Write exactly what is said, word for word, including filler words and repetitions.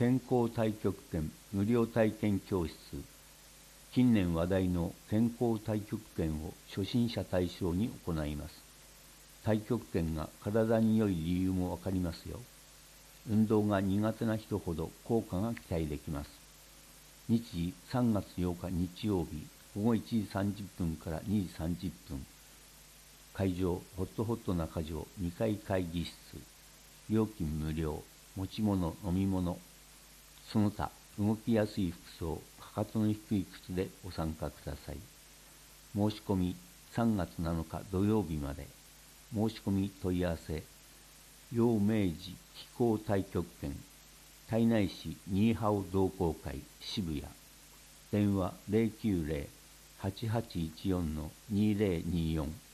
健康太極拳無料体験教室。近年話題の健康太極拳を初心者対象に行います。太極拳が体に良い理由もわかりますよ。運動が苦手な人ほど効果が期待できます。日時さんがつようか日曜日、午後いちじさんじゅっぷんからにじさんじゅっぷん。会場、ホットホット中条にかい会議室。料金無料。持ち物、飲み物。その他、動きやすい服装、かかとの低い靴でご参加ください。申し込みさんがつなのか土曜日まで。申し込み問い合わせ、陽明寺気功太極拳、胎内市ニーハオ同好会渋谷。電話 ゼロきゅうゼロ はちはちいちよん にゼロによん。